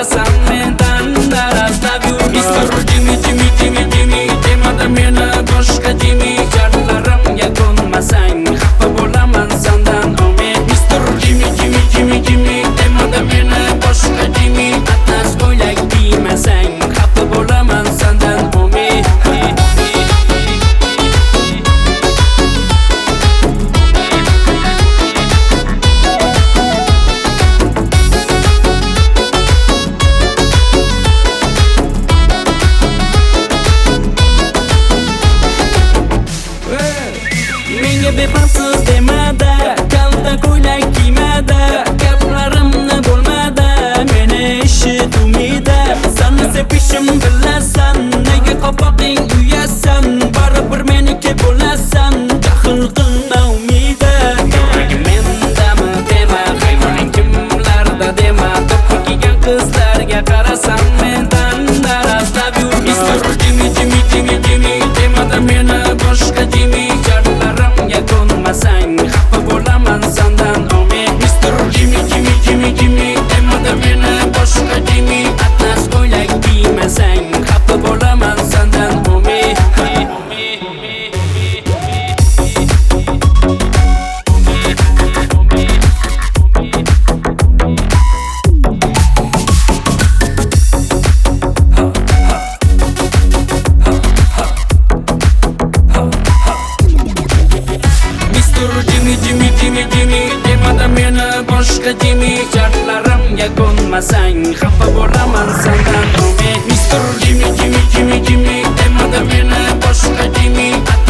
qarasam mendan darazlab yur. Mr. Jimmy Jimmy Jimmy Jimmy demada meni boshqa Jimmy. Jarlarimga ko'nmasang xafa bo'laman sendan omen. Mr. Jimmy Jimmy Jimmy Jimmy demada meni boshqa Jimmy. Atlas ko'ylak kiymasang xafa bo'laman sendan omen. Menga befarqsiz demada, kalta ko'ylak kiymada, gaplarimni bo'lmada, meni eshitmida. Seni sevishim bilasan, nega qopaqing uyasan, baribir meniki bo'lasan, jahl qilma umida. Mendami dema, hayvoning kimlarda dema, to'ppa kiygan qizlarga qarasam mendan darazlab yur. Mr. Jimmy Jimmy Jimmy Jimmy demada meni boshqa Jimmy. Jarlarimga ko'nmasang xafa bo'laman sendan omen. Mr. Jimmy Jimmy Jimmy Jimmy demada meni boshqa Jimmy. Atlas ko'ylak kiymasang xafa bo'laman sendan omen. Jimmy Jimmy Jimmy Jimmy demada meni boshqa Jimmy. Jarlarimga ko'nmasang xafa bo'laman sendan omen. Mr. Jimmy Jimmy Jimmy Jimmy demada meni boshqa Jimmy.